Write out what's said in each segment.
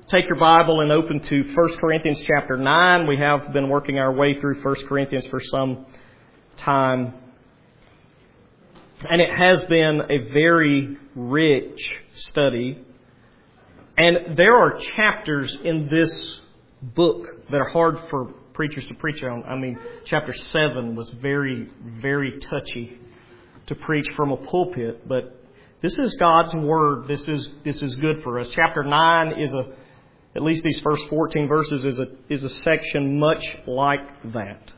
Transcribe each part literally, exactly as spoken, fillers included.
take your Bible and open to First Corinthians chapter nine. We have been working our way through First Corinthians for some time. And it has been a very rich study. And there are chapters in this book that are hard for preachers to preach on. I mean, chapter seven was very, very touchy to preach from a pulpit. But this is God's Word. This is this is good for us. Chapter nine is a At least these first fourteen verses is a is a section much like that.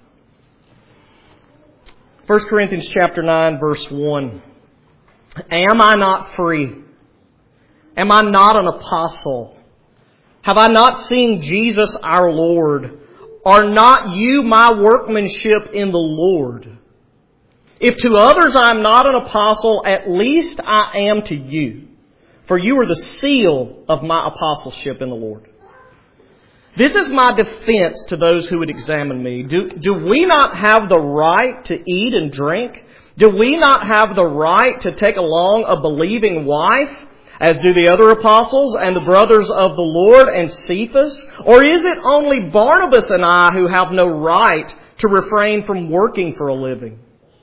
First Corinthians chapter nine, verse one. Am I not free? Am I not an apostle? Have I not seen Jesus our Lord? Are not you my workmanship in the Lord? If to others I am not an apostle, at least I am to you. For you are the seal of my apostleship in the Lord. This is my defense to those who would examine me. Do, do we not have the right to eat and drink? Do we not have the right to take along a believing wife, as do the other apostles and the brothers of the Lord and Cephas? Or is it only Barnabas and I who have no right to refrain from working for a living?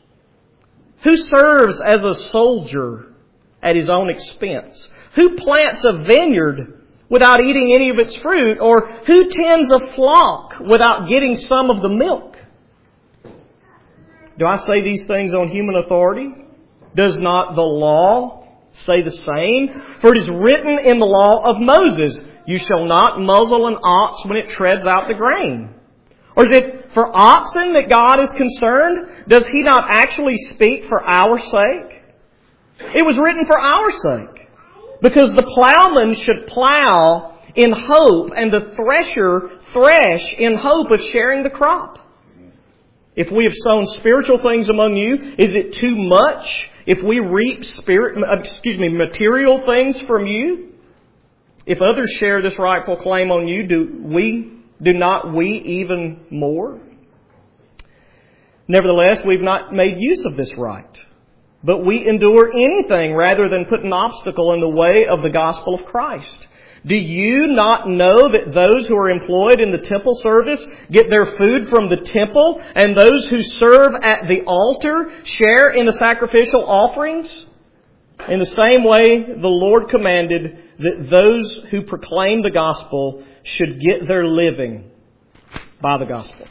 Who serves as a soldier at his own expense? Who plants a vineyard without eating any of its fruit? Or who tends a flock without getting some of the milk? Do I say these things on human authority? Does not the law say the same? For it is written in the law of Moses, you shall not muzzle an ox when it treads out the grain. Or is it for oxen that God is concerned? Does He not actually speak for our sake? It was written for our sake, because the plowman should plow in hope and the thresher thresh in hope of sharing the crop. If we have sown spiritual things among you, is it too much if we reap spirit, excuse me, material things from you? If others share this rightful claim on you, do we, do not we even more? Nevertheless, we've not made use of this right. But we endure anything rather than put an obstacle in the way of the gospel of Christ. Do you not know that those who are employed in the temple service get their food from the temple, and those who serve at the altar share in the sacrificial offerings? In the same way, the Lord commanded that those who proclaim the gospel should get their living by the gospel.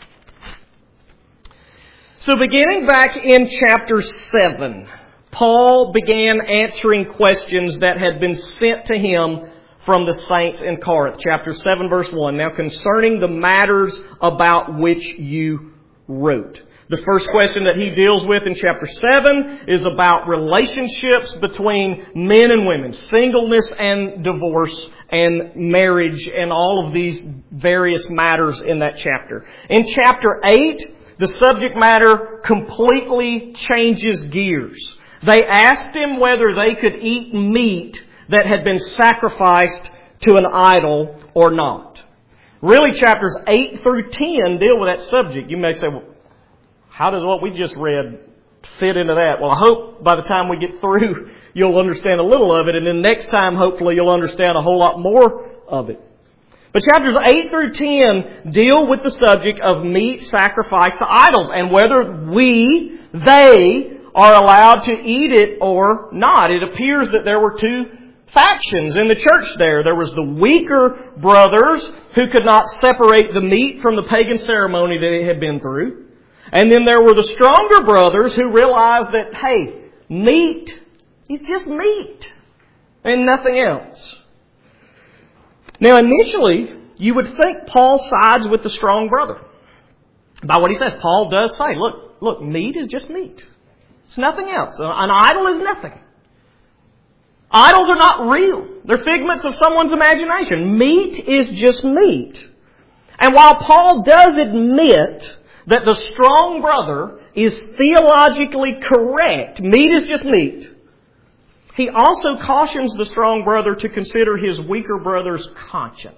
So beginning back in chapter seven, Paul began answering questions that had been sent to him from the saints in Corinth. Chapter seven, verse one. Now concerning the matters about which you wrote. The first question that he deals with in chapter seven is about relationships between men and women, singleness and divorce and marriage and all of these various matters in that chapter. In chapter eight, the subject matter completely changes gears. They asked him whether they could eat meat that had been sacrificed to an idol or not. Really, chapters eight through ten deal with that subject. You may say, well, how does what we just read fit into that? Well, I hope by the time we get through, you'll understand a little of it. And then next time, hopefully, you'll understand a whole lot more of it. But chapters eight through ten deal with the subject of meat sacrificed to idols and whether we, they, are allowed to eat it or not. It appears that there were two factions in the church there. There was the weaker brothers who could not separate the meat from the pagan ceremony that it had been through. And then there were the stronger brothers who realized that, hey, meat is just meat and nothing else. Now, initially, you would think Paul sides with the strong brother. By what he says, Paul does say, look, look, meat is just meat. It's nothing else. An idol is nothing. Idols are not real. They're figments of someone's imagination. Meat is just meat. And while Paul does admit that the strong brother is theologically correct, meat is just meat, he also cautions the strong brother to consider his weaker brother's conscience.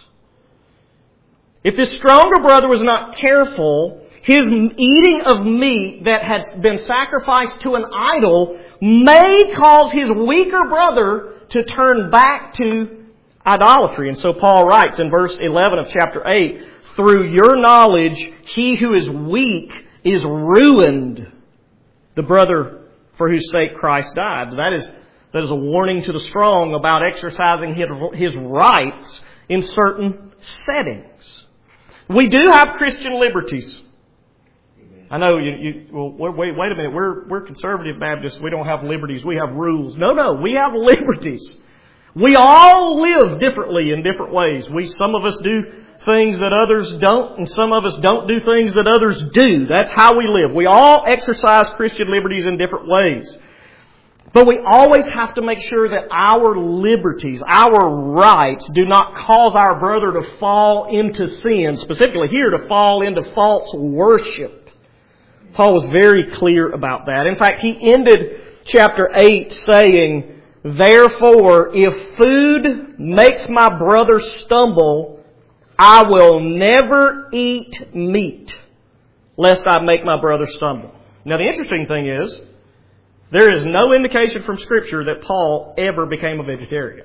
If his stronger brother was not careful, his eating of meat that has been sacrificed to an idol may cause his weaker brother to turn back to idolatry. And so Paul writes in verse eleven of chapter eight, through your knowledge, he who is weak is ruined, the brother for whose sake Christ died. That is, that is a warning to the strong about exercising his, his rights in certain settings. We do have Christian liberties. I know you, you well, wait, wait a minute. We're, we're conservative Baptists. We don't have liberties. We have rules. No, no. We have liberties. We all live differently in different ways. We, some of us do things that others don't, and some of us don't do things that others do. That's how we live. We all exercise Christian liberties in different ways. But we always have to make sure that our liberties, our rights, do not cause our brother to fall into sin, specifically here to fall into false worship. Paul was very clear about that. In fact, he ended chapter eight saying, therefore, if food makes my brother stumble, I will never eat meat, lest I make my brother stumble. Now, the interesting thing is, there is no indication from Scripture that Paul ever became a vegetarian.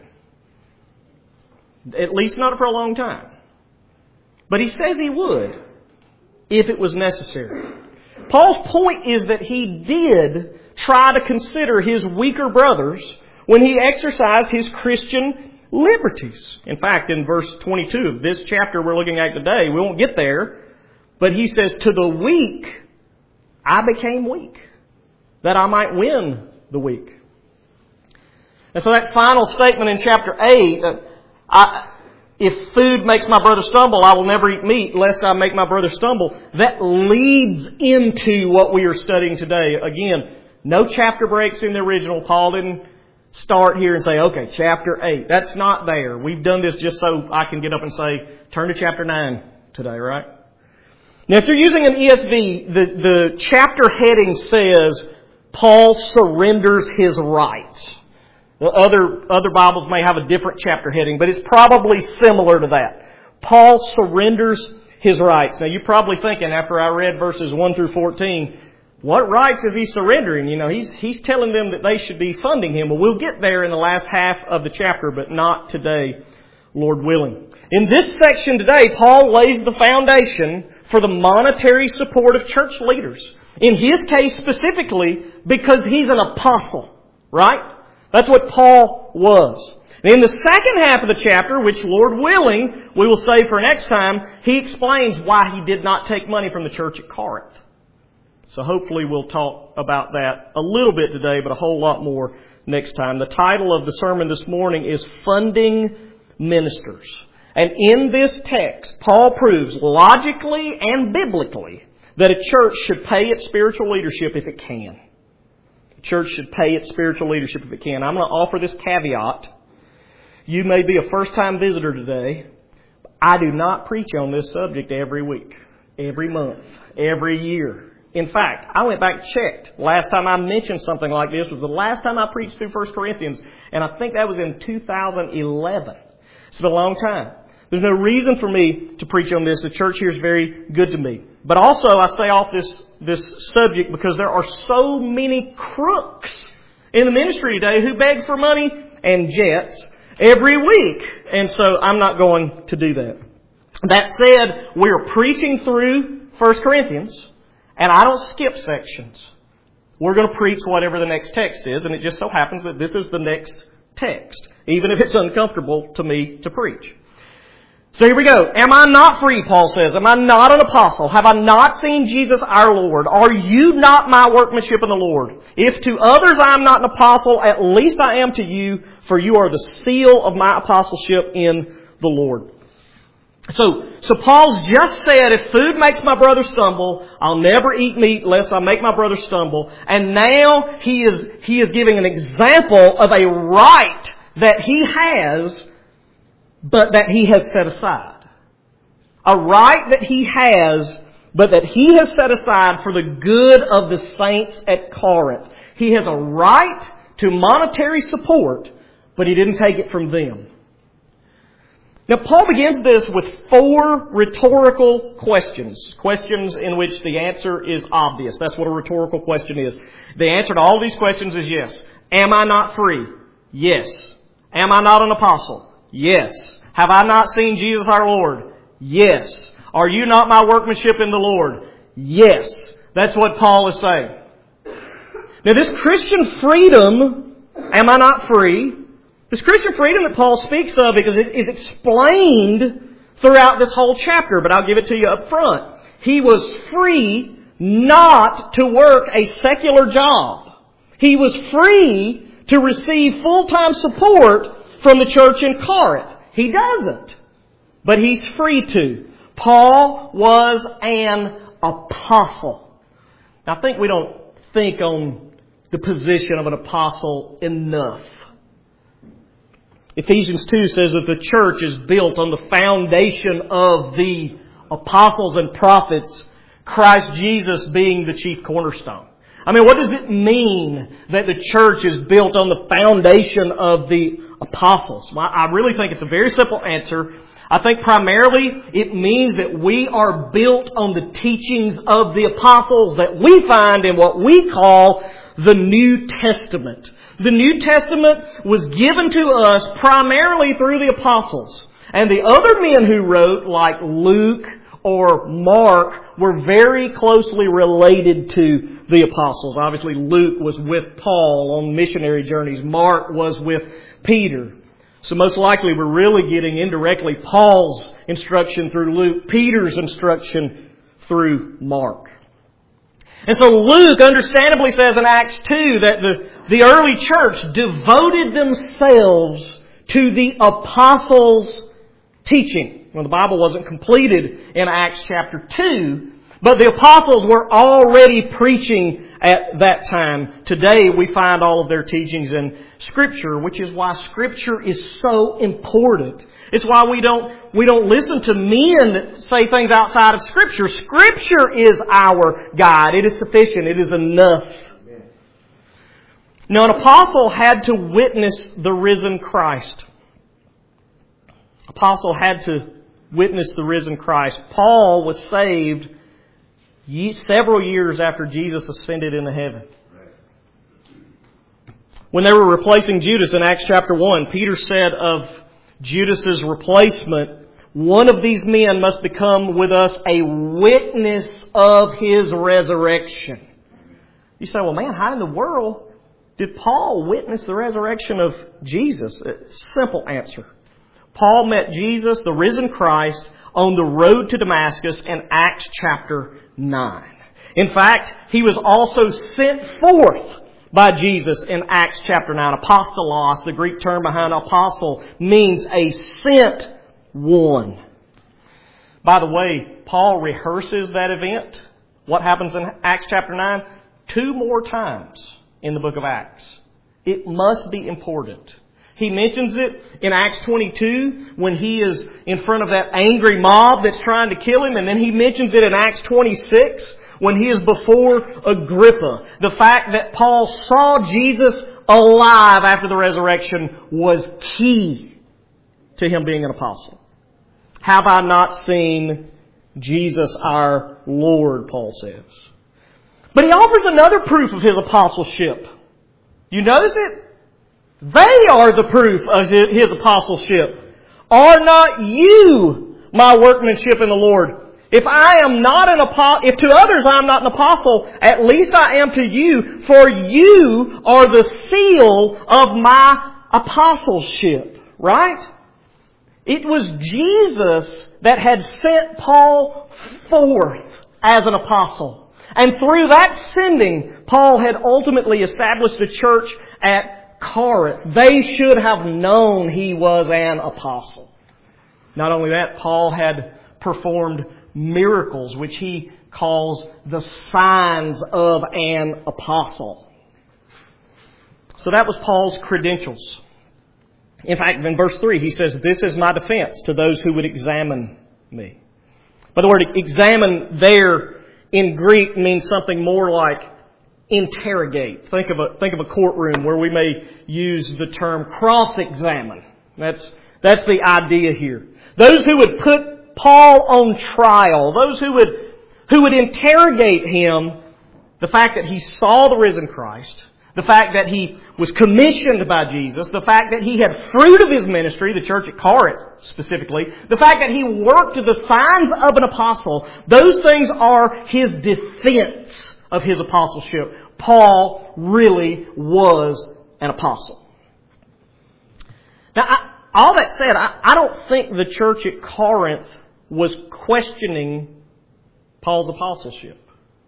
At least not for a long time. But he says he would, if it was necessary. Paul's point is that he did try to consider his weaker brothers when he exercised his Christian liberties. In fact, in verse twenty-two of this chapter we're looking at today, we won't get there, but he says, to the weak I became weak, that I might win the weak. And so that final statement in chapter eight, uh, I, if food makes my brother stumble, I will never eat meat, lest I make my brother stumble. That leads into what we are studying today. Again, no chapter breaks in the original. Paul didn't start here and say, okay, chapter eight. That's not there. We've done this just so I can get up and say, turn to chapter nine today, right? Now, if you're using an E S V, the, the chapter heading says, Paul surrenders his rights. The other, other Bibles may have a different chapter heading, but it's probably similar to that. Paul surrenders his rights. Now, you're probably thinking, after I read verses one through fourteen, what rights is he surrendering? You know, he's, he's telling them that they should be funding him. Well, we'll get there in the last half of the chapter, but not today, Lord willing. In this section today, Paul lays the foundation for the monetary support of church leaders. In his case specifically, because he's an apostle, right? That's what Paul was. In the second half of the chapter, which Lord willing, we will save for next time, he explains why he did not take money from the church at Corinth. So hopefully we'll talk about that a little bit today, but a whole lot more next time. The title of the sermon this morning is Funding Ministers. And in this text, Paul proves logically and biblically that a church should pay its spiritual leadership if it can. A church should pay its spiritual leadership if it can. I'm going to offer this caveat. You may be a first-time visitor today. I do not preach on this subject every week, every month, every year. In fact, I went back and checked. Last time I mentioned something like this was the last time I preached through First Corinthians, and I think that was in two thousand eleven. It's been a long time. There's no reason for me to preach on this. The church here is very good to me. But also, I say off this, this subject because there are so many crooks in the ministry today who beg for money and jets every week. And so I'm not going to do that. That said, we're preaching through First Corinthians, and I don't skip sections. We're going to preach whatever the next text is, and it just so happens that this is the next text, even if it's uncomfortable to me to preach. So here we go. Am I not free, Paul says? Am I not an apostle? Have I not seen Jesus our Lord? Are you not my workmanship in the Lord? If to others I am not an apostle, at least I am to you, for you are the seal of my apostleship in the Lord. So, so Paul's just said, if food makes my brother stumble, I'll never eat meat lest I make my brother stumble. And now he is, he is giving an example of a right that he has, but that he has set aside. A right that he has, but that he has set aside for the good of the saints at Corinth. He has a right to monetary support, but he didn't take it from them. Now, Paul begins this with four rhetorical questions. Questions in which the answer is obvious. That's what a rhetorical question is. The answer to all these questions is yes. Am I not free? Yes. Am I not an apostle? Yes. Have I not seen Jesus our Lord? Yes. Are you not my workmanship in the Lord? Yes. That's what Paul is saying. Now this Christian freedom, am I not free? This Christian freedom that Paul speaks of because it is explained throughout this whole chapter, but I'll give it to you up front. He was free not to work a secular job. He was free to receive full-time support from the church in Corinth. He doesn't. But he's free to. Paul was an apostle. Now I think we don't think on the position of an apostle enough. Ephesians two says that the church is built on the foundation of the apostles and prophets, Christ Jesus being the chief cornerstone. I mean, what does it mean that the church is built on the foundation of the apostles? Well, I really think it's a very simple answer. I think primarily it means that we are built on the teachings of the apostles that we find in what we call the New Testament. The New Testament was given to us primarily through the apostles. And the other men who wrote, like Luke or Mark, were very closely related to the apostles. Obviously, Luke was with Paul on missionary journeys. Mark was with Peter. So most likely we're really getting indirectly Paul's instruction through Luke, Peter's instruction through Mark. And so Luke understandably says in Acts two that the, the early church devoted themselves to the apostles' teaching. Well, the Bible wasn't completed in Acts chapter two, but the apostles were already preaching at that time. Today we find all of their teachings in Scripture, which is why Scripture is so important. It's why we don't we don't listen to men that say things outside of Scripture. Scripture is our guide. It is sufficient. It is enough. Now, an apostle had to witness the risen Christ. Apostle had to witness the risen Christ. Paul was saved several years after Jesus ascended into heaven. When they were replacing Judas in Acts chapter one, Peter said of Judas's replacement, one of these men must become with us a witness of His resurrection. You say, well, man, how in the world did Paul witness the resurrection of Jesus? Simple answer. Paul met Jesus, the risen Christ, on the road to Damascus in Acts chapter nine. In fact, he was also sent forth by Jesus in Acts chapter nine. Apostolos, the Greek term behind apostle, means a sent one. By the way, Paul rehearses that event. What happens in Acts chapter nine? Two more times in the book of Acts. It must be important. He mentions it in Acts twenty-two when he is in front of that angry mob that's trying to kill him. And then he mentions it in Acts twenty-six when he is before Agrippa. The fact that Paul saw Jesus alive after the resurrection was key to him being an apostle. Have I not seen Jesus our Lord, Paul says. But he offers another proof of his apostleship. You notice it? They are the proof of his apostleship. Are not you my workmanship in the Lord? If I am not an apostle, if to others I am not an apostle, at least I am to you, for you are the seal of my apostleship. Right? It was Jesus that had sent Paul forth as an apostle. And through that sending, Paul had ultimately established a church at Corinth. They should have known he was an apostle. Not only that, Paul had performed miracles, which he calls the signs of an apostle. So that was Paul's credentials. In fact, in verse three, he says, "This is my defense to those who would examine me." But the word examine there in Greek means something more like interrogate. Think of a think of a courtroom where we may use the term cross-examine. That's that's the idea here. Those who would put Paul on trial, those who would who would interrogate him, the fact that he saw the risen Christ, the fact that he was commissioned by Jesus, the fact that he had fruit of his ministry, the church at Corinth specifically, the fact that he worked the signs of an apostle, those things are his defense of his apostleship. Paul really was an apostle. Now, I, all that said, I, I don't think the church at Corinth was questioning Paul's apostleship.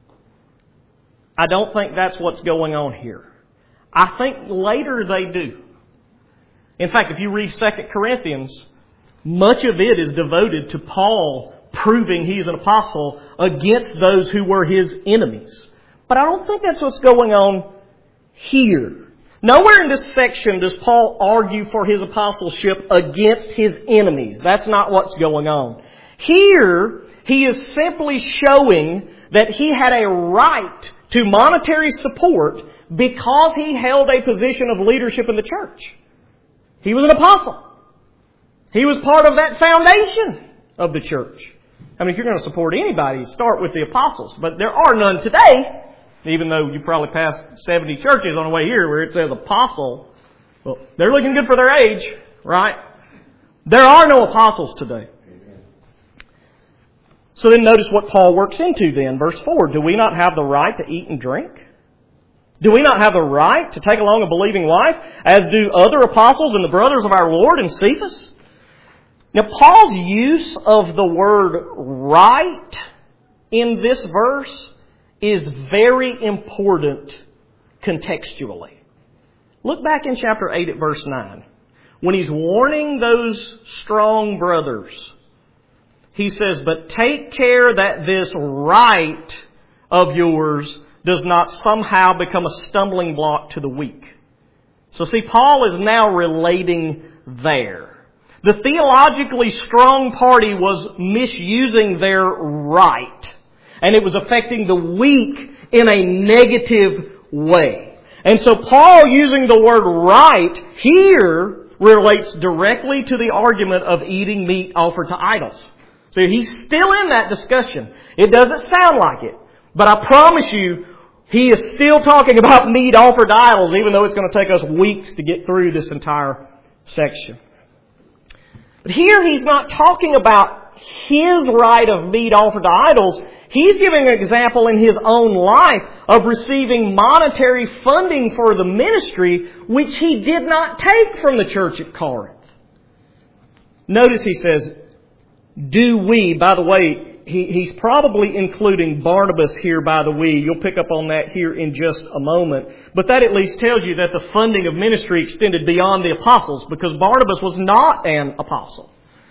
I don't think that's what's going on here. I think later they do. In fact, if you read Second Corinthians, much of it is devoted to Paul proving he's an apostle against those who were his enemies. But I don't think that's what's going on here. Nowhere in this section does Paul argue for his apostleship against his enemies. That's not what's going on. Here, he is simply showing that he had a right to monetary support because he held a position of leadership in the church. He was an apostle. He was part of that foundation of the church. I mean, if you're going to support anybody, start with the apostles. But there are none today, even though you probably passed seventy churches on the way here where it says apostle. Well, they're looking good for their age, right? There are no apostles today. So then notice what Paul works into then. Verse four, do we not have the right to eat and drink? Do we not have the right to take along a believing wife, as do other apostles and the brothers of our Lord and Cephas? Now, Paul's use of the word right in this verse is very important contextually. Look back in chapter eight at verse nine. When he's warning those strong brothers, he says, but take care that this right of yours does not somehow become a stumbling block to the weak. So see, Paul is now relating there. The theologically strong party was misusing their right, and it was affecting the weak in a negative way. And so Paul, using the word right here, relates directly to the argument of eating meat offered to idols. So he's still in that discussion. It doesn't sound like it. But I promise you, he is still talking about meat offered to idols, even though it's going to take us weeks to get through this entire section. But here he's not talking about his right of meat offered to idols. He's giving an example in his own life of receiving monetary funding for the ministry, which he did not take from the church at Corinth. Notice he says, do we, by the way, he, he's probably including Barnabas here by the we. You'll pick up on that here in just a moment. But that at least tells you that the funding of ministry extended beyond the apostles, because Barnabas was not an apostle.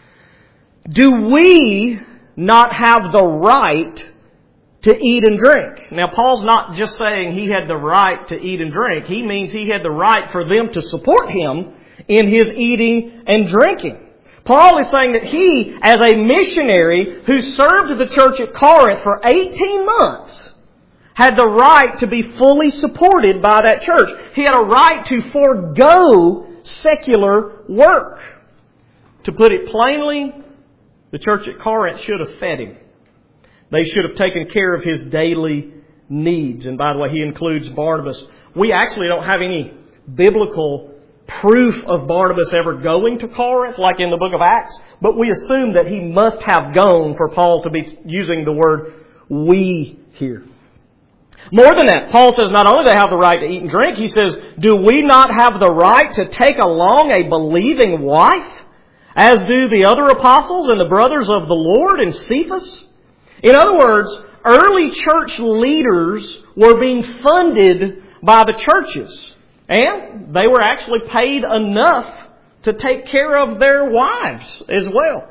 Do we not have the right to eat and drink? Now, Paul's not just saying he had the right to eat and drink. He means he had the right for them to support him in his eating and drinking. Paul is saying that he, as a missionary who served the church at Corinth for eighteen months, had the right to be fully supported by that church. He had a right to forego secular work. To put it plainly, the church at Corinth should have fed him. They should have taken care of his daily needs. And by the way, he includes Barnabas. We actually don't have any biblical proof of Barnabas ever going to Corinth, like in the book of Acts, but we assume that he must have gone for Paul to be using the word we here. More than that, Paul says not only do they have the right to eat and drink, he says, do we not have the right to take along a believing wife, as do the other apostles and the brothers of the Lord and Cephas? In other words, early church leaders were being funded by the churches. And they were actually paid enough to take care of their wives as well.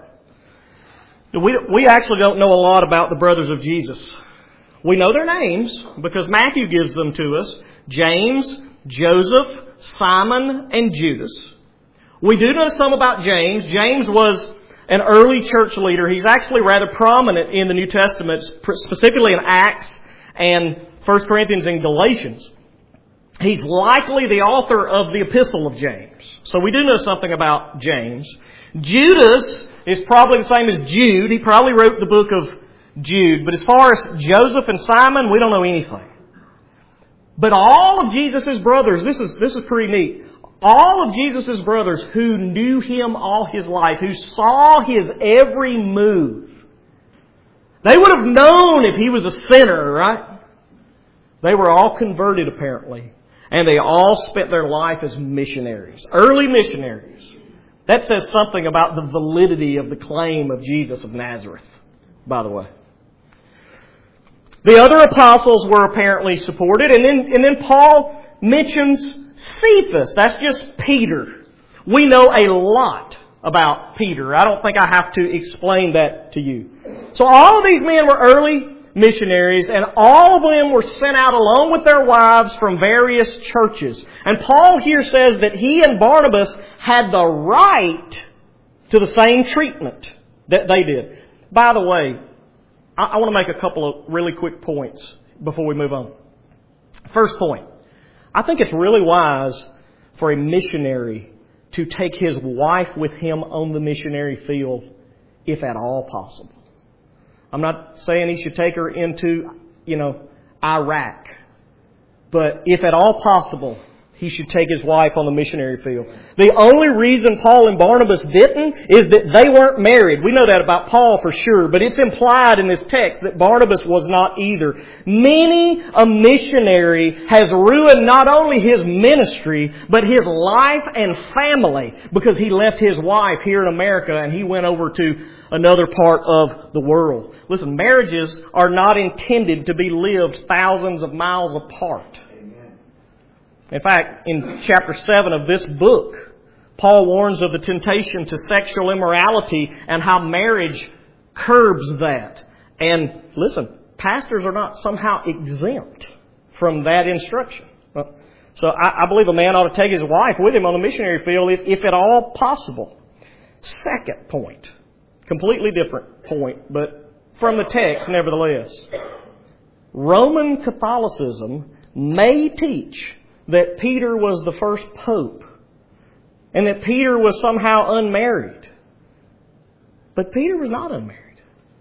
We, we actually don't know a lot about the brothers of Jesus. We know their names because Matthew gives them to us. James, Joseph, Simon, and Judas. We do know some about James. James was an early church leader. He's actually rather prominent in the New Testament, specifically in Acts and First Corinthians and Galatians. He's likely the author of the Epistle of James. So we do know something about James. Judas is probably the same as Jude. He probably wrote the book of Jude. But as far as Joseph and Simon, we don't know anything. But all of Jesus' brothers, this is, this is pretty neat. All of Jesus' brothers who knew Him all His life, who saw His every move, they would have known if He was a sinner, right? They were all converted apparently. And they all spent their life as missionaries. Early missionaries. That says something about the validity of the claim of Jesus of Nazareth, by the way. The other apostles were apparently supported. And then, and then Paul mentions Cephas. That's just Peter. We know a lot about Peter. I don't think I have to explain that to you. So all of these men were early missionaries, and all of them were sent out along with their wives from various churches. And Paul here says that he and Barnabas had the right to the same treatment that they did. By the way, I, I want to make a couple of really quick points before we move on. First point, I think it's really wise for a missionary to take his wife with him on the missionary field, if at all possible. I'm not saying he should take her into, you know, Iraq. But if at all possible, he should take his wife on the missionary field. The only reason Paul and Barnabas didn't is that they weren't married. We know that about Paul for sure, but it's implied in this text that Barnabas was not either. Many a missionary has ruined not only his ministry, but his life and family because he left his wife here in America and he went over to another part of the world. Listen, marriages are not intended to be lived thousands of miles apart. In fact, in chapter seven of this book, Paul warns of the temptation to sexual immorality and how marriage curbs that. And listen, pastors are not somehow exempt from that instruction. So I, I believe a man ought to take his wife with him on the missionary field if, if at all possible. Second point, completely different point, but from the text nevertheless. Roman Catholicism may teach that Peter was the first pope and that Peter was somehow unmarried. But Peter was not unmarried.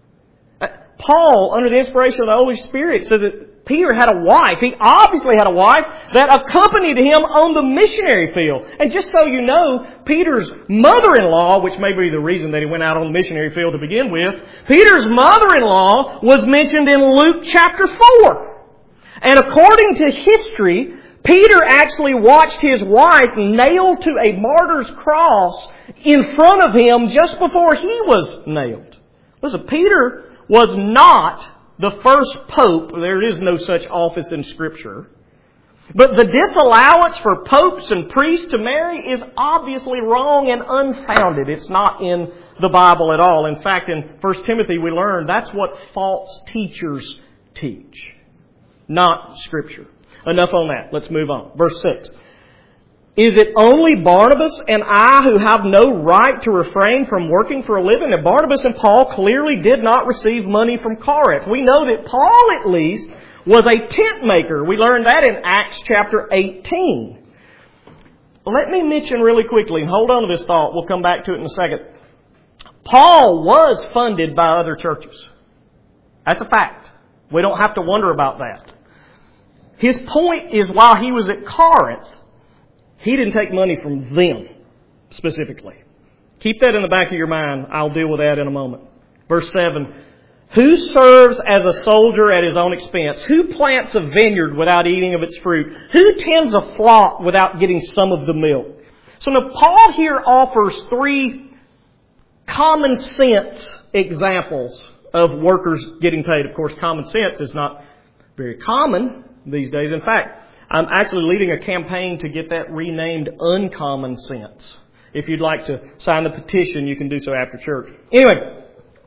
Paul, under the inspiration of the Holy Spirit, said that Peter had a wife. He obviously had a wife that accompanied him on the missionary field. And just so you know, Peter's mother-in-law, which may be the reason that he went out on the missionary field to begin with, Peter's mother-in-law was mentioned in Luke chapter four. And according to history, Peter actually watched his wife nailed to a martyr's cross in front of him just before he was nailed. Listen, Peter was not the first pope. There is no such office in Scripture. But the disallowance for popes and priests to marry is obviously wrong and unfounded. It's not in the Bible at all. In fact, in First Timothy we learn that's what false teachers teach, not Scripture. Enough on that. Let's move on. Verse six. Is it only Barnabas and I who have no right to refrain from working for a living? And Barnabas and Paul clearly did not receive money from Corinth. We know that Paul, at least, was a tent maker. We learned that in Acts chapter eighteen. Let me mention really quickly, and hold on to this thought. We'll come back to it in a second. Paul was funded by other churches. That's a fact. We don't have to wonder about that. His point is while he was at Corinth, he didn't take money from them specifically. Keep that in the back of your mind. I'll deal with that in a moment. Verse seven. Who serves as a soldier at his own expense? Who plants a vineyard without eating of its fruit? Who tends a flock without getting some of the milk? So now Paul here offers three common sense examples of workers getting paid. Of course, common sense is not very common these days. In fact, I'm actually leading a campaign to get that renamed Uncommon Sense. If you'd like to sign the petition, you can do so after church. Anyway,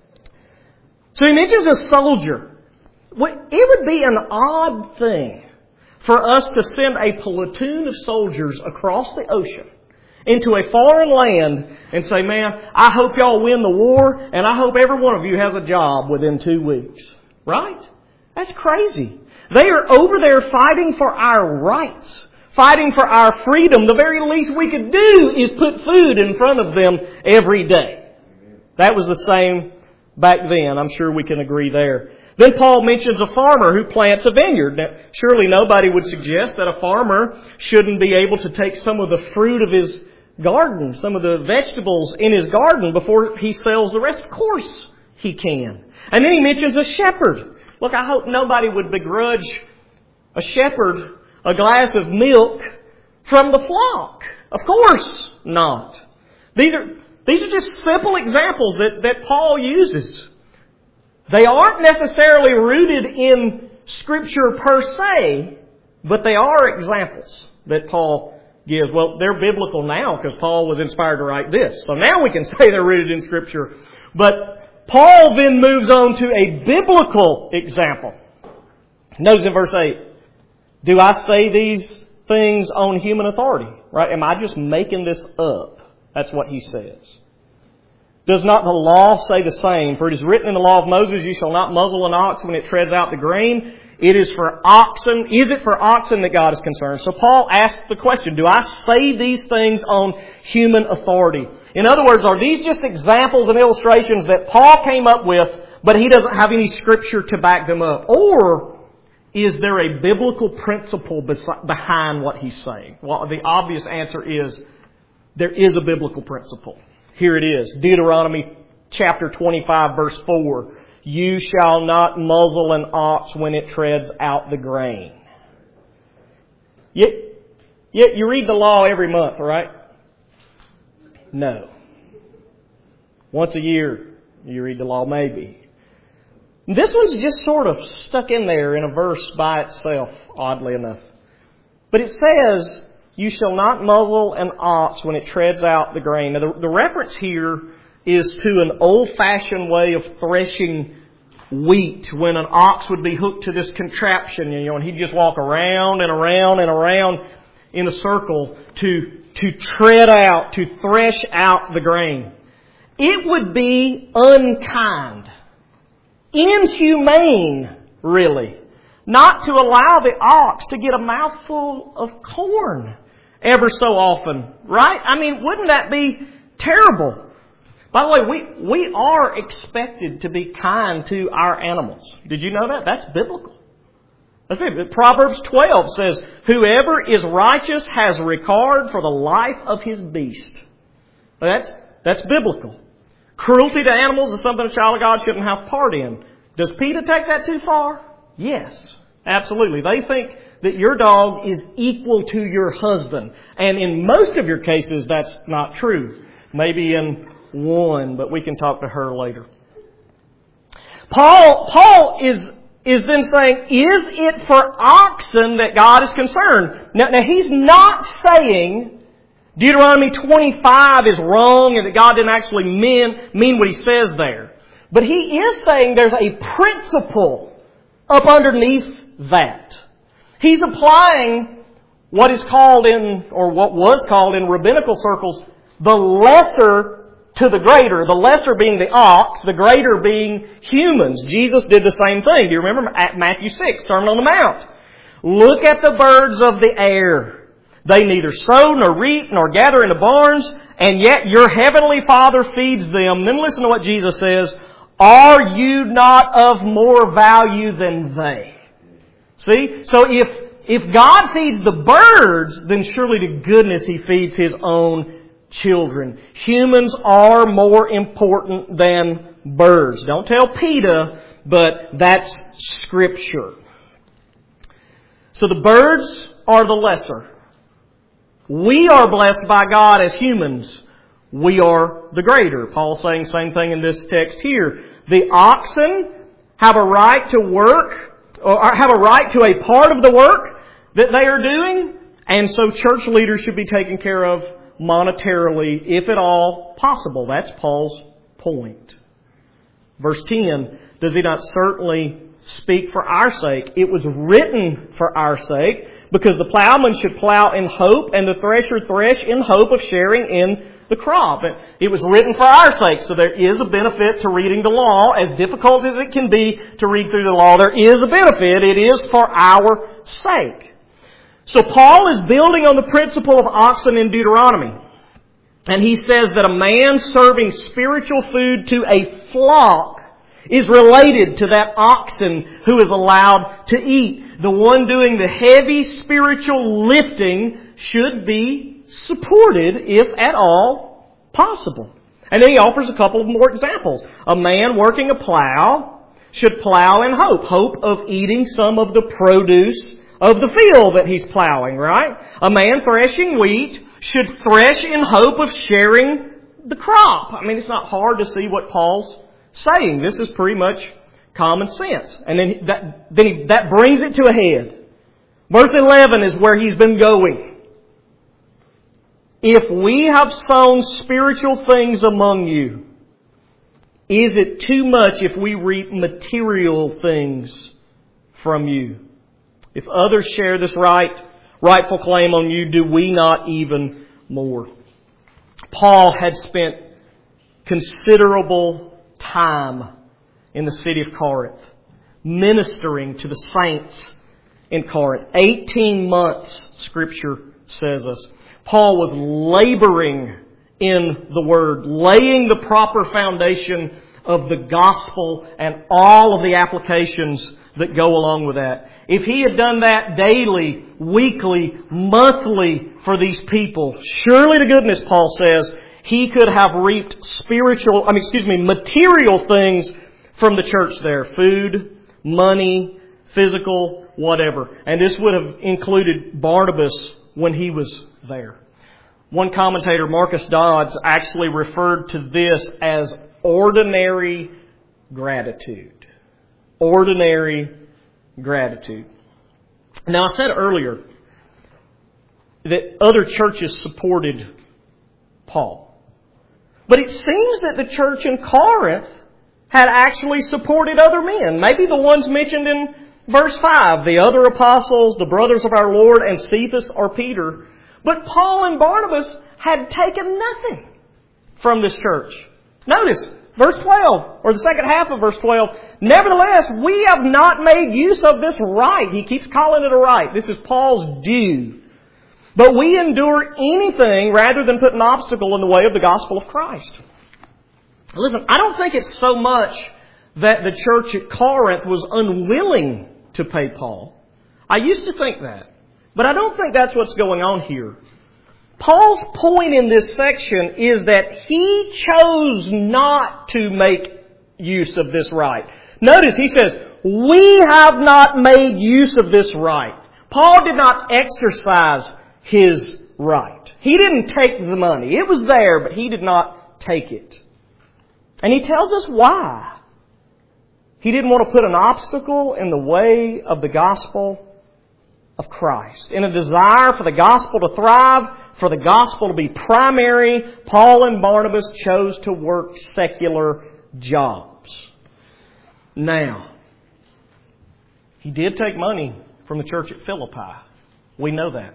so he mentions a soldier. It would be an odd thing for us to send a platoon of soldiers across the ocean into a foreign land and say, man, I hope y'all win the war and I hope every one of you has a job within two weeks. Right? That's crazy. They are over there fighting for our rights, fighting for our freedom. The very least we could do is put food in front of them every day. That was the same back then. I'm sure we can agree there. Then Paul mentions a farmer who plants a vineyard. Now, surely nobody would suggest that a farmer shouldn't be able to take some of the fruit of his garden, some of the vegetables in his garden before he sells the rest. Of course he can. And then he mentions a shepherd. Look, I hope nobody would begrudge a shepherd a glass of milk from the flock. Of course not. These are, these are just simple examples that, that Paul uses. They aren't necessarily rooted in Scripture per se, but they are examples that Paul gives. Well, they're biblical now because Paul was inspired to write this. So now we can say they're rooted in Scripture. But Paul then moves on to a biblical example. Notice in verse eight, do I say these things on human authority? Right? Am I just making this up? That's what he says. Does not the law say the same? For it is written in the law of Moses, you shall not muzzle an ox when it treads out the grain. It is for oxen. Is it for oxen that God is concerned? So Paul asks the question, do I say these things on human authority? In other words, are these just examples and illustrations that Paul came up with, but he doesn't have any Scripture to back them up? Or is there a biblical principle behind what he's saying? Well, the obvious answer is there is a biblical principle. Here it is. Deuteronomy chapter twenty-five verse four. You shall not muzzle an ox when it treads out the grain. Yet, yet you read the law every month, right? No. Once a year you read the law, maybe. This one's just sort of stuck in there in a verse by itself, oddly enough. But it says, you shall not muzzle an ox when it treads out the grain. Now, the, the reference here is to an old-fashioned way of threshing wheat, when an ox would be hooked to this contraption, you know, and he'd just walk around and around and around in a circle to, to tread out, to thresh out the grain. It would be unkind, inhumane, really, not to allow the ox to get a mouthful of corn ever so often, right? I mean, wouldn't that be terrible? By the way, we, we are expected to be kind to our animals. Did you know that? That's biblical. That's biblical. Proverbs twelve says, whoever is righteous has regard for the life of his beast. That's, that's biblical. Cruelty to animals is something a child of God shouldn't have part in. Does PETA take that too far? Yes, absolutely. They think that your dog is equal to your husband. And in most of your cases, that's not true. Maybe in one, but we can talk to her later. Paul, Paul is, is then saying, is it for oxen that God is concerned? Now, now he's not saying Deuteronomy twenty-five is wrong and that God didn't actually mean, mean what he says there. But he is saying there's a principle up underneath that. He's applying what is called in, or what was called in rabbinical circles, the lesser to the greater. The lesser being the ox, the greater being humans. Jesus did the same thing. Do you remember at Matthew six, Sermon on the Mount? Look at the birds of the air. They neither sow nor reap nor gather into barns, and yet your heavenly Father feeds them. Then listen to what Jesus says. Are you not of more value than they? See? So if, if God feeds the birds, then surely to goodness He feeds His own children. Humans are more important than birds. Don't tell PETA, but that's Scripture. So the birds are the lesser. We are blessed by God as humans. We are the greater. Paul's saying the same thing in this text here. The oxen have a right to work, or have a right to a part of the work that they are doing, and so church leaders should be taken care of monetarily, if at all possible. That's Paul's point. Verse ten, does he not certainly speak for our sake? It was written for our sake, because the plowman should plow in hope, and the thresher thresh in hope of sharing in the crop. It was written for our sake, so there is a benefit to reading the law. As difficult as it can be to read through the law, there is a benefit. It is for our sake. So Paul is building on the principle of oxen in Deuteronomy. And he says that a man serving spiritual food to a flock is related to that oxen who is allowed to eat. The one doing the heavy spiritual lifting should be supported, if at all possible. And then he offers a couple of more examples. A man working a plow should plow in hope. Hope of eating some of the produce of the field that he's plowing, right? A man threshing wheat should thresh in hope of sharing the crop. I mean, it's not hard to see what Paul's saying. This is pretty much common sense. And then that, then he, that brings it to a head. Verse eleven is where he's been going. If we have sown spiritual things among you, is it too much if we reap material things from you? If others share this right, rightful claim on you, do we not even more? Paul had spent considerable time in the city of Corinth, ministering to the saints in Corinth. Eighteen months, Scripture says us. Paul was laboring in the Word, laying the proper foundation of the gospel and all of the applications that go along with that. If he had done that daily, weekly, monthly for these people, surely to goodness, Paul says, he could have reaped spiritual, I mean, excuse me, material things from the church there. Food, money, physical, whatever. And this would have included Barnabas when he was there. One commentator, Marcus Dodds, actually referred to this as ordinary gratitude. Ordinary gratitude. Now, I said earlier that other churches supported Paul. But it seems that the church in Corinth had actually supported other men. Maybe the ones mentioned in verse five, the other apostles, the brothers of our Lord, and Cephas or Peter. But Paul and Barnabas had taken nothing from this church. Notice, verse twelve, or the second half of verse twelve, nevertheless, we have not made use of this right. He keeps calling it a right. This is Paul's due. But we endure anything rather than put an obstacle in the way of the gospel of Christ. Listen, I don't think it's so much that the church at Corinth was unwilling to pay Paul. I used to think that. But I don't think that's what's going on here. Paul's point in this section is that he chose not to make use of this right. Notice he says, we have not made use of this right. Paul did not exercise his right. He didn't take the money. It was there, but he did not take it. And he tells us why. He didn't want to put an obstacle in the way of the gospel of Christ. In a desire for the gospel to thrive, for the gospel to be primary, Paul and Barnabas chose to work secular jobs. Now, he did take money from the church at Philippi. We know that.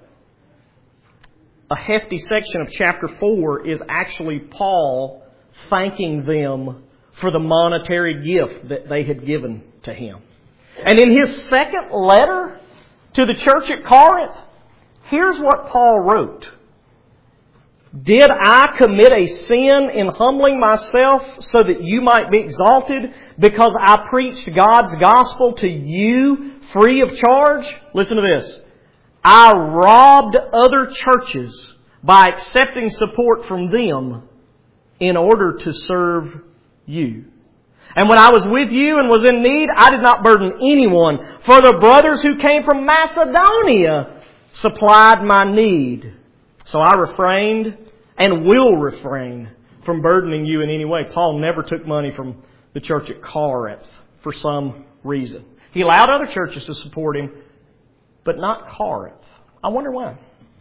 A hefty section of chapter four is actually Paul thanking them for the monetary gift that they had given to him. And in his second letter to the church at Corinth, here's what Paul wrote. Did I commit a sin in humbling myself so that you might be exalted because I preached God's gospel to you free of charge? Listen to this. I robbed other churches by accepting support from them in order to serve you. And when I was with you and was in need, I did not burden anyone, for the brothers who came from Macedonia supplied my need. So I refrained and will refrain from burdening you in any way. Paul never took money from the church at Corinth for some reason. He allowed other churches to support him, but not Corinth. I wonder why.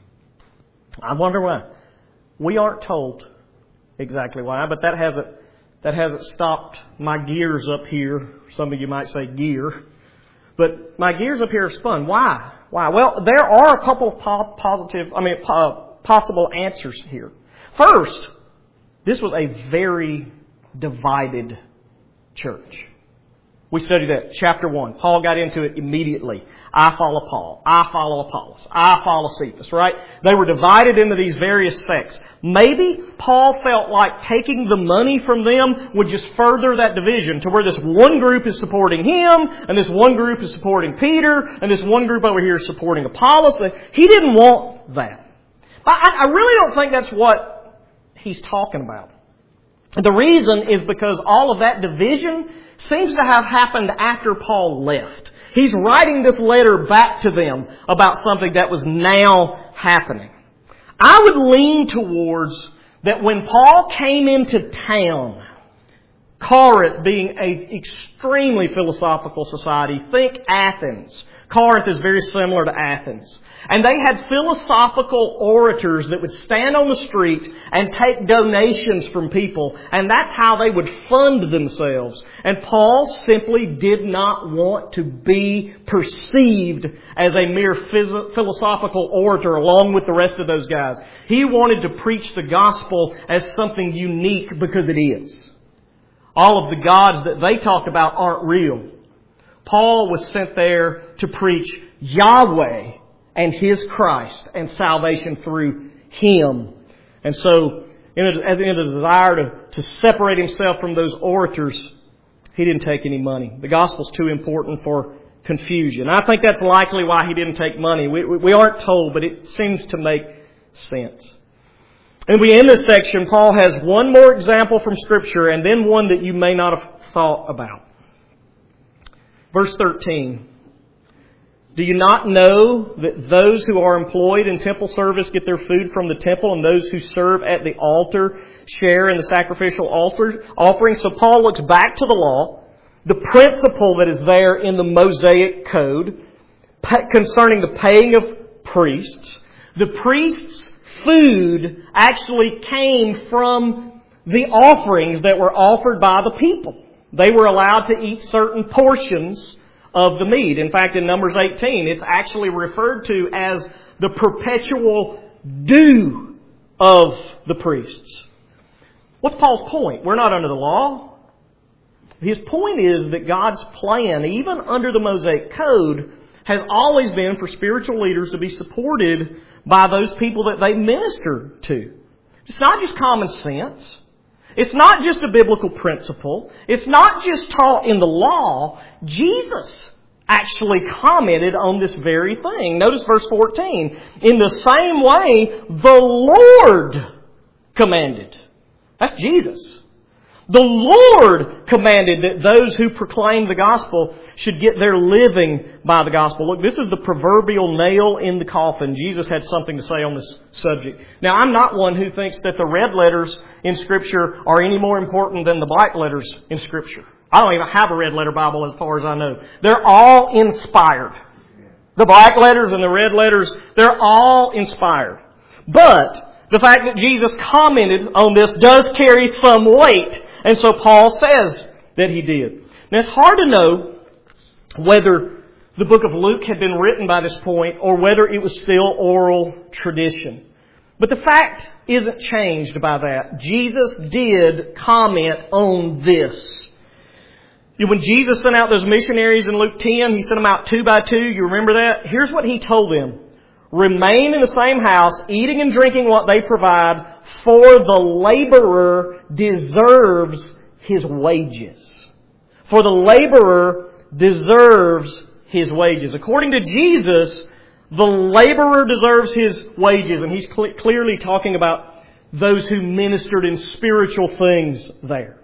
I wonder why. We aren't told exactly why, but that hasn't that hasn't stopped my gears up here. Some of you might say gear. But my gears up here are spun. Why? Why? Well, there are a couple of po- positive, I mean, po- possible answers here. First, this was a very divided church. We studied that, chapter one. Paul got into it immediately. I follow Paul. I follow Apollos. I follow Cephas, right? They were divided into these various sects. Maybe Paul felt like taking the money from them would just further that division to where this one group is supporting him, and this one group is supporting Peter, and this one group over here is supporting Apollos. He didn't want that. I, I really don't think that's what he's talking about. The reason is because all of that division seems to have happened after Paul left. He's writing this letter back to them about something that was now happening. I would lean towards that when Paul came into town, Corinth being an extremely philosophical society, think Athens. Corinth is very similar to Athens. And they had philosophical orators that would stand on the street and take donations from people. And that's how they would fund themselves. And Paul simply did not want to be perceived as a mere phys- philosophical orator along with the rest of those guys. He wanted to preach the gospel as something unique because it is. All of the gods that they talk about aren't real. Paul was sent there to preach Yahweh and His Christ and salvation through Him. And so, in a, in a desire to, to separate himself from those orators, he didn't take any money. The gospel's too important for confusion. I think that's likely why he didn't take money. We, we, we aren't told, but it seems to make sense. And we end this section. Paul has one more example from Scripture and then one that you may not have thought about. Verse thirteen. Do you not know that those who are employed in temple service get their food from the temple, and those who serve at the altar share in the sacrificial altar offering? So Paul looks back to the law, the principle that is there in the Mosaic Code concerning the paying of priests. The priests' food actually came from the offerings that were offered by the people. They were allowed to eat certain portions of the meat. In fact, in Numbers eighteen, it's actually referred to as the perpetual due of the priests. What's Paul's point? We're not under the law. His point is that God's plan, even under the Mosaic Code, has always been for spiritual leaders to be supported by those people that they minister to. It's not just common sense. It's not just a biblical principle. It's not just taught in the law. Jesus actually commented on this very thing. Notice verse fourteen. In the same way, the Lord commanded. That's Jesus. The Lord commanded that those who proclaim the gospel should get their living by the gospel. Look, this is the proverbial nail in the coffin. Jesus had something to say on this subject. Now, I'm not one who thinks that the red letters in Scripture are any more important than the black letters in Scripture. I don't even have a red letter Bible as far as I know. They're all inspired. The black letters and the red letters, they're all inspired. But the fact that Jesus commented on this does carry some weight. And so Paul says that he did. Now, it's hard to know whether the book of Luke had been written by this point or whether it was still oral tradition. But the fact isn't changed by that. Jesus did comment on this. When Jesus sent out those missionaries in Luke ten, He sent them out two by two. You remember that? Here's what He told them. Remain in the same house, eating and drinking what they provide, for the laborer deserves his wages. For the laborer deserves his wages. According to Jesus, the laborer deserves his wages. And He's cl- clearly talking about those who ministered in spiritual things there.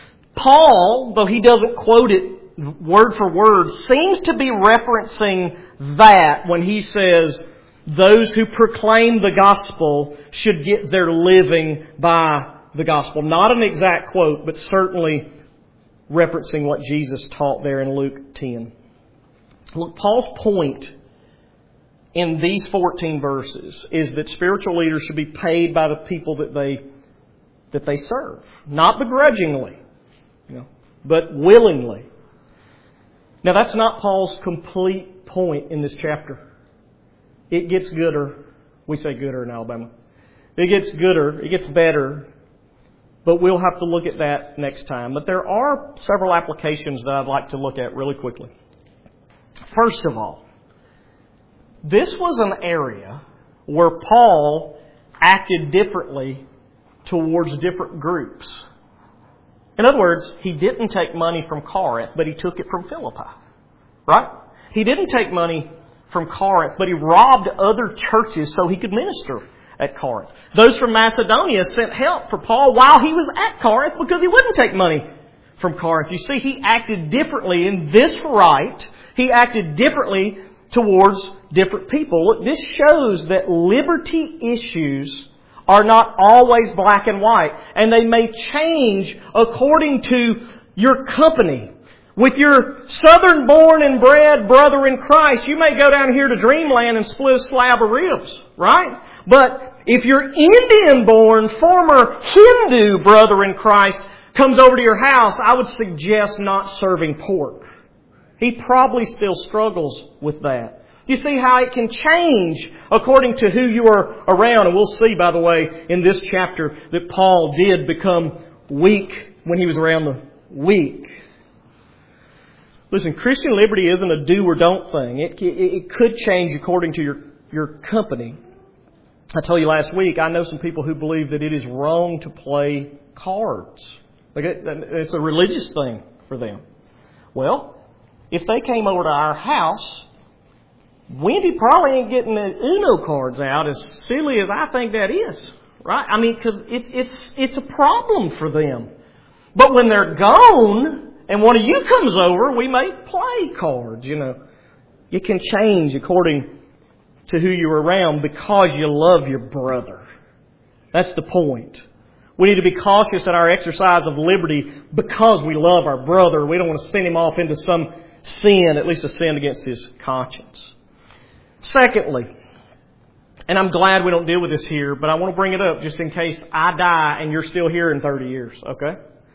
Paul, though he doesn't quote it word for word, seems to be referencing that when he says, those who proclaim the gospel should get their living by the gospel. Not an exact quote, but certainly referencing what Jesus taught there in Luke ten. Look, Paul's point in these fourteen verses is that spiritual leaders should be paid by the people that they that they serve. Not begrudgingly, you know, but willingly. Now, that's not Paul's complete point in this chapter. It gets gooder. We say gooder in Alabama. It gets gooder. It gets better. But we'll have to look at that next time. But there are several applications that I'd like to look at really quickly. First of all, this was an area where Paul acted differently towards different groups. In other words, he didn't take money from Corinth, but he took it from Philippi. Right? He didn't take money from Corinth, but he robbed other churches so he could minister at Corinth. Those from Macedonia sent help for Paul while he was at Corinth because he wouldn't take money from Corinth. You see, he acted differently in this right. He acted differently towards different people. Look, this shows that liberty issues are not always black and white, and they may change according to your company. With your southern-born and bred brother in Christ, you may go down here to Dreamland and split a slab of ribs, right? But if your Indian-born, former Hindu brother in Christ comes over to your house, I would suggest not serving pork. He probably still struggles with that. You see how it can change according to who you are around. And we'll see, by the way, in this chapter that Paul did become weak when he was around the weak. Listen, Christian liberty isn't a do or don't thing. It, it, it could change according to your, your company. I told you last week, I know some people who believe that it is wrong to play cards. Like it, it's a religious thing for them. Well, if they came over to our house, Wendy probably ain't getting the Uno cards out, as silly as I think that is. Right? I mean, because it's, it's, it's a problem for them. But when they're gone, and one of you comes over, we may play cards, you know. It can change according to who you're around because you love your brother. That's the point. We need to be cautious in our exercise of liberty because we love our brother. We don't want to send him off into some sin, at least a sin against his conscience. Secondly, and I'm glad we don't deal with this here, but I want to bring it up just in case I die and you're still here in thirty years, okay?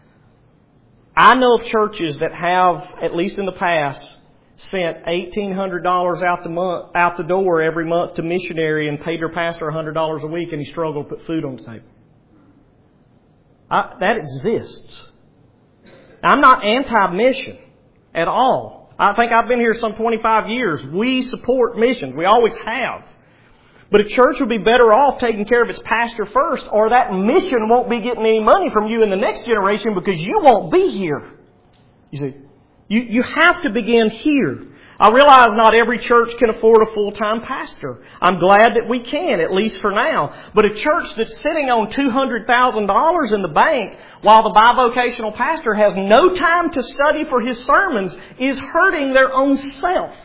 I know of churches that have, at least in the past, sent eighteen hundred dollars out the month, out the door every month to missionary and paid their pastor one hundred dollars a week, and he struggled to put food on the table. I, that exists. I'm not anti-mission at all. I think I've been here some twenty-five years. We support missions. We always have. But a church would be better off taking care of its pastor first, or that mission won't be getting any money from you in the next generation because you won't be here. You see, you, you have to begin here. I realize not every church can afford a full-time pastor. I'm glad that we can, at least for now. But a church that's sitting on two hundred thousand dollars in the bank while the bivocational pastor has no time to study for his sermons is hurting their own self.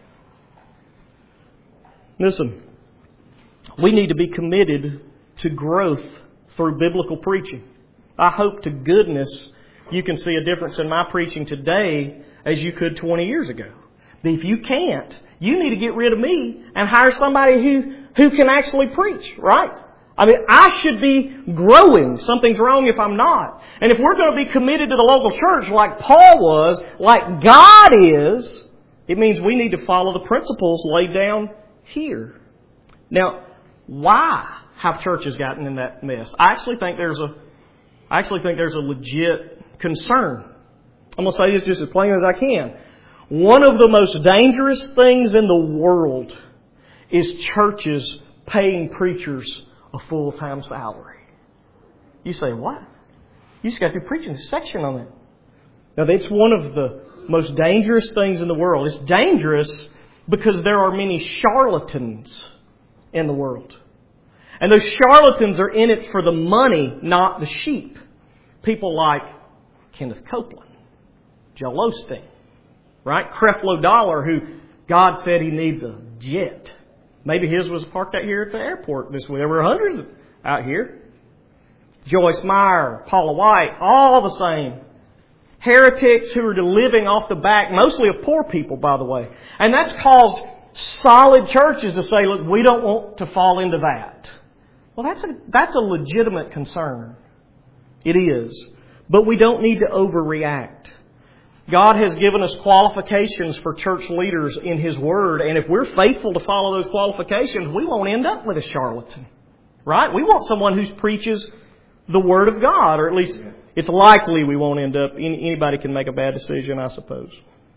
Listen, we need to be committed to growth through biblical preaching. I hope to goodness you can see a difference in my preaching today as you could twenty years ago. But if you can't, you need to get rid of me and hire somebody who, who can actually preach, right? I mean, I should be growing. Something's wrong if I'm not. And if we're going to be committed to the local church like Paul was, like God is, it means we need to follow the principles laid down here. Now, why have churches gotten in that mess? I actually think there's a, I actually think there's a legit concern. I'm going to say this just as plain as I can. One of the most dangerous things in the world is churches paying preachers a full-time salary. You say, what? You just got to be preaching a section on it. Now, that's one of the most dangerous things in the world. It's dangerous because there are many charlatans in the world. And those charlatans are in it for the money, not the sheep. People like Kenneth Copeland, Joel Osteen, right? Creflo Dollar, who God said he needs a jet. Maybe his was parked out here at the airport this week. There were hundreds out here. Joyce Meyer, Paula White, all the same. Heretics who are living off the back, mostly of poor people, by the way. And that's caused solid churches to say, look, we don't want to fall into that. Well, that's a, that's a legitimate concern. It is. But we don't need to overreact. God has given us qualifications for church leaders in His Word. And if we're faithful to follow those qualifications, we won't end up with a charlatan. Right? We want someone who preaches the Word of God, or at least it's likely we won't end up, anybody can make a bad decision, I suppose.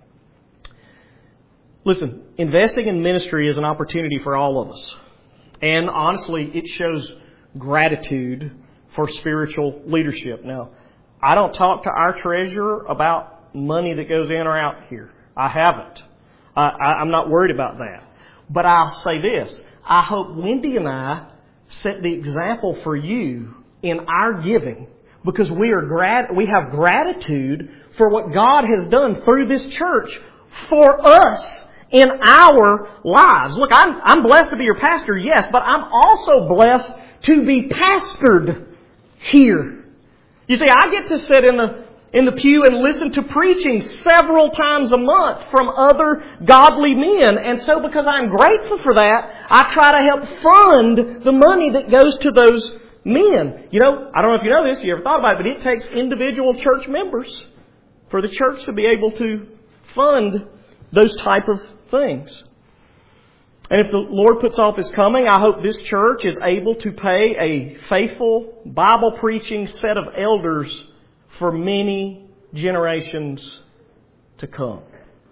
Listen, investing in ministry is an opportunity for all of us. And honestly, it shows gratitude for spiritual leadership. Now, I don't talk to our treasurer about money that goes in or out here. I haven't. Uh, I, I'm not worried about that. But I'll say this. I hope Wendy and I set the example for you in our giving, because we are grat- we have gratitude for what God has done through this church for us in our lives. Look, I'm, I'm blessed to be your pastor, yes, but I'm also blessed to be pastored here. You see, I get to sit in the in the pew and listen to preaching several times a month from other godly men. And so because I'm grateful for that, I try to help fund the money that goes to those men. You know, I don't know if you know this, you ever thought about it, but it takes individual church members for the church to be able to fund those type of things. And if the Lord puts off His coming, I hope this church is able to pay a faithful, Bible-preaching set of elders for many generations to come.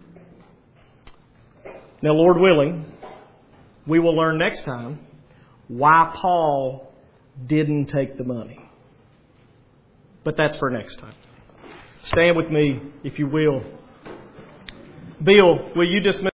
Now, Lord willing, we will learn next time why Paul didn't take the money. But that's for next time. Stand with me, if you will. Bill, will you dismiss?